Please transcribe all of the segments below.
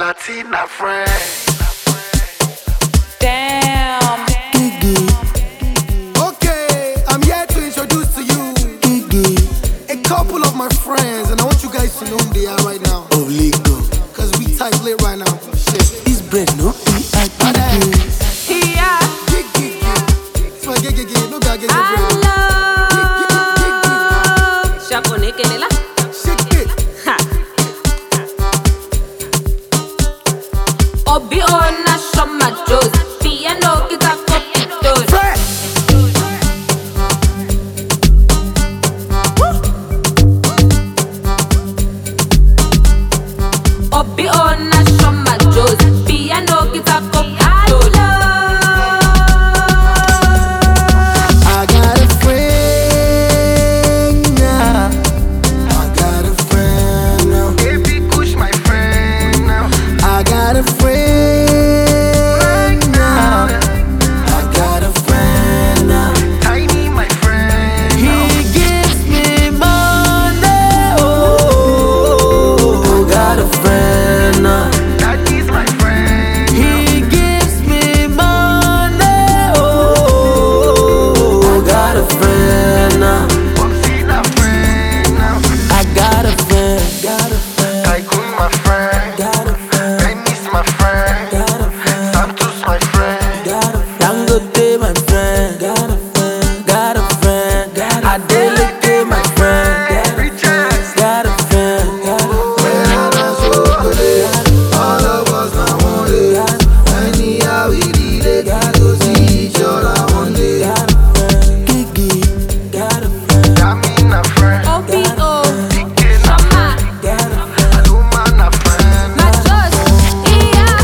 Latina friend. Damn. Gigi. Okay, I'm here to introduce to you Gigi, a couple of my friends, and I want you guys to know who they are right now. Of Lego. Cause we tight lit right now. Shit. This bread no be a Gigi. Yeah. Gigi. It's my Gigi. No be a Gigi I bread. love Shaponekelela. Shake it. Ha. Obi ona shoma Joes. Piano kita copy toes. Fresh. Obi ona shoma Joes. Piano kita copy toes. I got a friend now. I got a friend now. Baby Kush, my friend now. I got a friend now. I got a friend now. Tiny, my friend He now. gives me money. Oh, I got a friend now. Daddy's my friend now. He gives me money. Oh, I got a friend now. Popsy, my friend now. I got a friend. Got a friend. Tycoon, my friend. Got a friend. Dennis, my friend. Got a friend. Santos, my friend. Got a friend. Dangote, my friend. Got a friend. Got a friend. Adeleke, my friend. Richards. Got a friend. When I dance over there, all of us now want it. Anyhow we did it, go see each other one day. Gigi. Got a friend. Yami, na friend. OBO. Dike, na Shoma. Got a friend. Aluma, na friend. Majos, iya.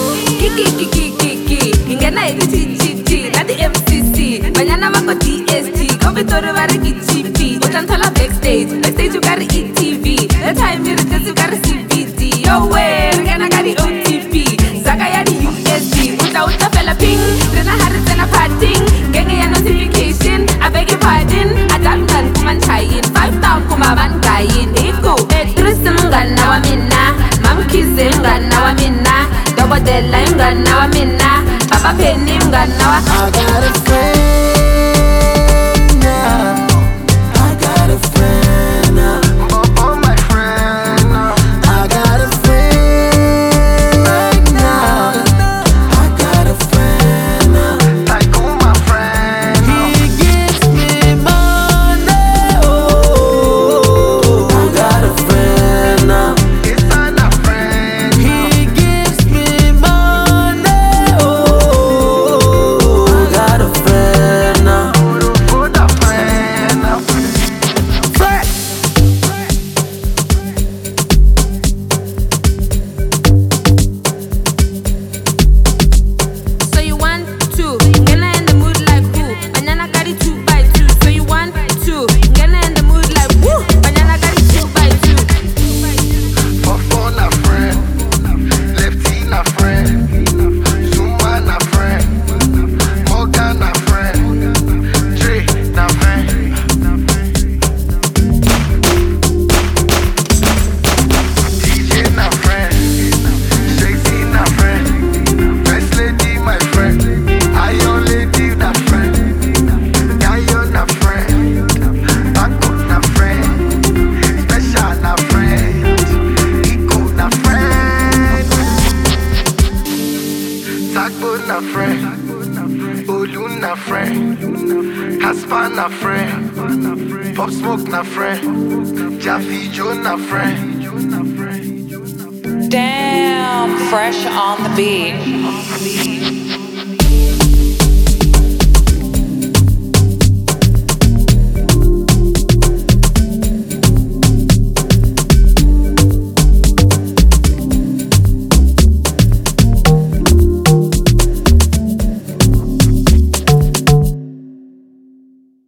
Kiki. Ingena iti na the MCC. Banyana wako DST. Kovitori vari GP. Utanthola backstage you got ETV. The time you got CBD. Yo way, ringana got OTP. Zaka ya the USB. Uta fella ping. Rena hari tena parting. Genge ya notification. I beg your pardon. Adamdan kuman chayin. 5 down kumaban kayin. Iko. Tristan mungana wa minna. Mamkize mungana wa minna. Dobodela mungana wa minna. Papa Penny mungana wa. I got a friend now. I got a friend now. Bobo, my friend now. I got a friend now. I got a friend now. Tycoon, my friend now. He gives me money. Oh, I got a friend now. Issa, na friend now. He gives me money. Oh, I got a friend now. Urufu, na friend now. Fresh. So you want to Ngena in the mood like who? Banyana got it 2 by 2. So you want to Ngena in the mood like who? Banyana got it 2 by 2. Fofo, na friend. Lefty, na friend. Zuma, na friend. Morgan, na friend. Dre, na friend. DJ, na friend. Shakesy, na friend. First lady, my friend. Iron lady, na friend. Gayo, na friend. Baku, na friend. Special, na friend. Iko, na friend. Tagbo, na friend. Olu, na friend. Casper, na friend. Pop Smoke, na friend. Jaffe Joe, na friend. Damn, fresh on the beat.